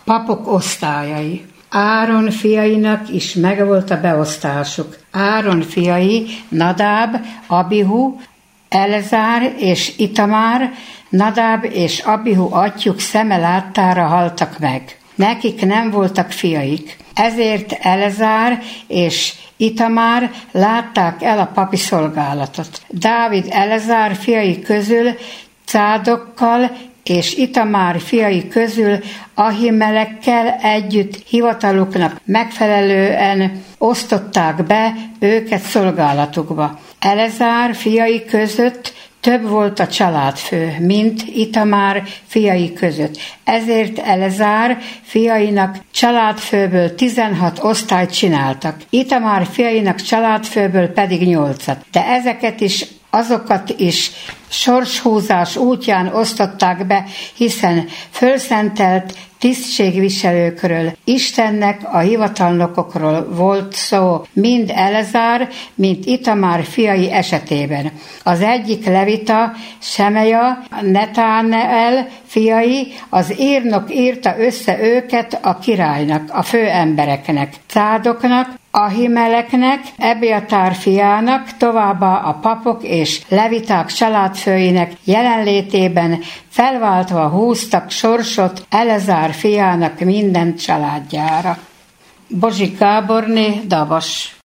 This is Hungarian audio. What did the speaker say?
Papok osztályai. Áron fiainak is megvolt a beosztásuk. Áron fiai Nadáb, Abihu, Elezár és Itamár, Nadáb és Abihu atyjuk szeme láttára haltak meg. Nekik nem voltak fiaik, ezért Elezár és Itamár látták el a papi szolgálatot. Dávid Elezár fiai közül Cádokkal és Itamár fiai közül Ahimelekkel együtt hivataluknak megfelelően osztották be őket szolgálatukba. Elezár fiai között több volt a családfő, mint Itamár fiai között. Ezért Elezár fiainak családfőből 16 osztályt csináltak, Itamár fiainak családfőből pedig 8-at. De azokat is sorshúzás útján osztották be, hiszen fölszentelt tisztségviselőkről, Istennek a hivatalnokokról volt szó, mind Elezár, mind Itamár fiai esetében. Az egyik levita, Semeja, Netáneel fiai, az írnok írta össze őket a királynak, a főembereknek, Cádoknak, Ahimeleknek, Ebiatár fiának, továbbá a papok és leviták családfőinek jelenlétében felváltva húztak sorsot Elezár fiának minden családjára. Bozsik Gáborné, Dabas.